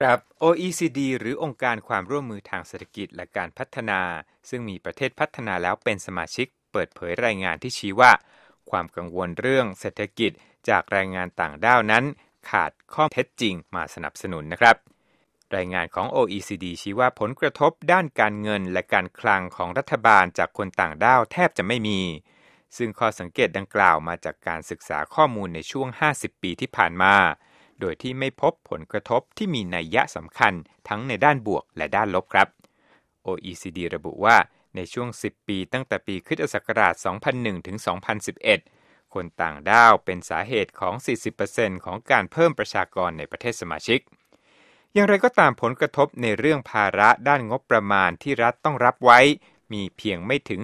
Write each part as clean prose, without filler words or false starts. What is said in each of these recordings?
ครับ OECD หรือองค์การความร่วมมือทางเศรษฐกิจและการพัฒนาซึ่งมีประเทศพัฒนาแล้วเป็นสมาชิกเปิดเผยรายงานที่ชี้ว่าความกังวลเรื่องเศรษฐกิจจากแรงงานต่างด้าวนั้นขาดข้อเท็จจริงมาสนับสนุนนะครับรายงานของ OECD ชี้ว่าผลกระทบด้านการเงินและการคลังของรัฐบาลจากคนต่างด้าวแทบจะไม่มีซึ่งข้อสังเกตดังกล่าวมาจากการศึกษาข้อมูลในช่วง50 ปีที่ผ่านมาโดยที่ไม่พบผลกระทบที่มีนัยยะสำคัญทั้งในด้านบวกและด้านลบครับ OECD ระบุว่าในช่วง10 ปีตั้งแต่ปีคริสตศักราช 2001 ถึง 2011 คนต่างด้าวเป็นสาเหตุของ 40% ของการเพิ่มประชากรในประเทศสมาชิกอย่างไรก็ตามผลกระทบในเรื่องภาระด้านงบประมาณที่รัฐต้องรับไว้มีเพียงไม่ถึง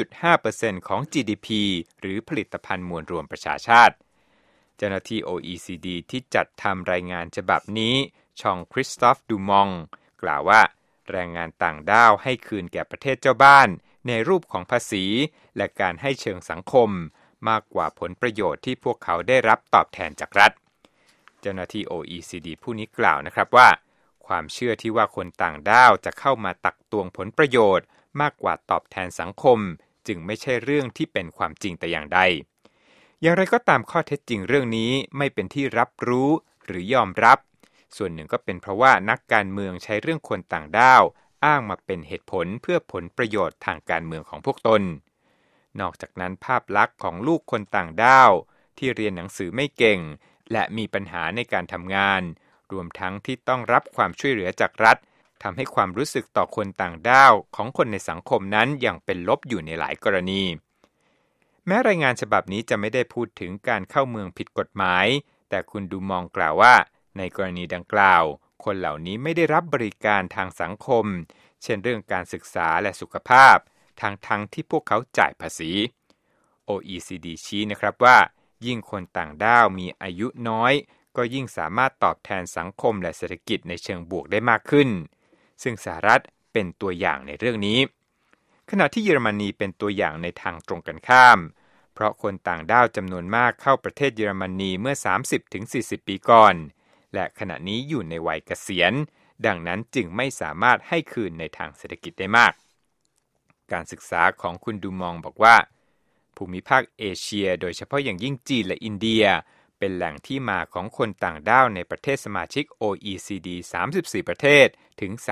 0.5% ของ GDP หรือผลิตภัณฑ์มวลรวมประชาชาติเจ้าหน้าที่ OECD ที่จัดทำรายงานฉบับนี้ชองคริสตอฟดูมองกล่าวว่าแรงงานต่างด้าวให้คืนแก่ประเทศเจ้าบ้านในรูปของภาษีและการให้เชิงสังคมมากกว่าผลประโยชน์ที่พวกเขาได้รับตอบแทนจากรัฐเจ้าหน้าที่ OECD ผู้นี้กล่าวนะครับว่าความเชื่อที่ว่าคนต่างด้าวจะเข้ามาตักตวงผลประโยชน์มากกว่าตอบแทนสังคมจึงไม่ใช่เรื่องที่เป็นความจริงแต่อย่างใดอย่างไรก็ตามข้อเท็จจริงเรื่องนี้ไม่เป็นที่รับรู้หรือยอมรับส่วนหนึ่งก็เป็นเพราะว่านักการเมืองใช้เรื่องคนต่างด้าวอ้างมาเป็นเหตุผลเพื่อผลประโยชน์ทางการเมืองของพวกตนนอกจากนั้นภาพลักษณ์ของลูกคนต่างด้าวที่เรียนหนังสือไม่เก่งและมีปัญหาในการทำงานรวมทั้งที่ต้องรับความช่วยเหลือจากรัฐทำให้ความรู้สึกต่อคนต่างด้าวของคนในสังคมนั้นยังเป็นลบอยู่ในหลายกรณีแม้รายงานฉบับนี้จะไม่ได้พูดถึงการเข้าเมืองผิดกฎหมายแต่คุณดูมองกล่าวว่าในกรณีดังกล่าวคนเหล่านี้ไม่ได้รับบริการทางสังคมเช่นเรื่องการศึกษาและสุขภาพทั้งที่พวกเขาจ่ายภาษี OECD ชี้นะครับว่ายิ่งคนต่างด้าวมีอายุน้อยก็ยิ่งสามารถตอบแทนสังคมและเศรษฐกิจในเชิงบวกได้มากขึ้นซึ่งสหรัฐเป็นตัวอย่างในเรื่องนี้ขณะที่เยอรมนีเป็นตัวอย่างในทางตรงกันข้ามเพราะคนต่างด้าวจำนวนมากเข้าประเทศเยอรมนีเมื่อ 30-40 ปีก่อนและขณะนี้อยู่ในวัยเกษียณดังนั้นจึงไม่สามารถให้คืนในทางเศรษฐกิจได้มากการศึกษาของคุณดูมองบอกว่าภูมิภาคเอเชียโดยเฉพาะอย่างยิ่งจีนและอินเดียเป็นแหล่งที่มาของคนต่างด้าวในประเทศสมาชิก OECD 34 ประเทศถึง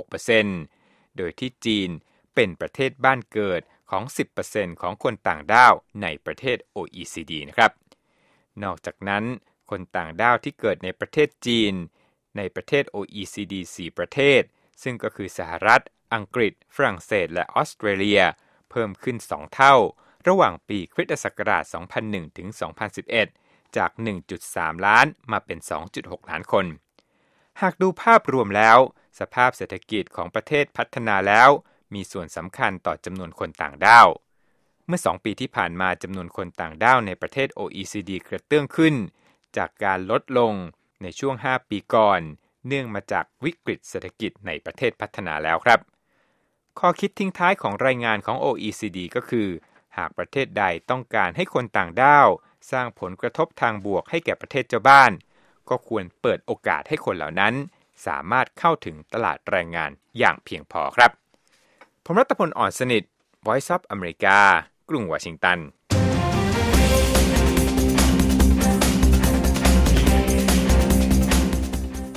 36% โดยที่จีนเป็นประเทศบ้านเกิดของ 10% ของคนต่างด้าวในประเทศ OECD นะครับนอกจากนั้นคนต่างด้าวที่เกิดในประเทศจีนในประเทศ OECD 4 ประเทศซึ่งก็คือสหรัฐอังกฤษฝรั่งเศสและออสเตรเลียเพิ่มขึ้น2เท่าระหว่างปีคริสตศักราช 2001 ถึง 2011 จาก 1.3 ล้านมาเป็น 2.6 ล้านคนหากดูภาพรวมแล้วสภาพเศรษฐกิจของประเทศพัฒนาแล้วมีส่วนสำคัญต่อจำนวนคนต่างด้าวเมื่อ2 ปีที่ผ่านมาจำนวนคนต่างด้าวในประเทศ OECD กระเตื้องขึ้นจากการลดลงในช่วง5 ปีก่อนเนื่องมาจากวิกฤตเศรษฐกิจในประเทศพัฒนาแล้วครับข้อคิดทิ้งท้ายของรายงานของ OECD ก็คือหากประเทศใดต้องการให้คนต่างด้าวสร้างผลกระทบทางบวกให้แก่ประเทศเจ้าบ้านก็ควรเปิดโอกาสให้คนเหล่านั้นสามารถเข้าถึงตลาดแรงงานอย่างเพียงพอครับผมรัตพล อ่อนสนิท Voice of America กรุงวอชิงตัน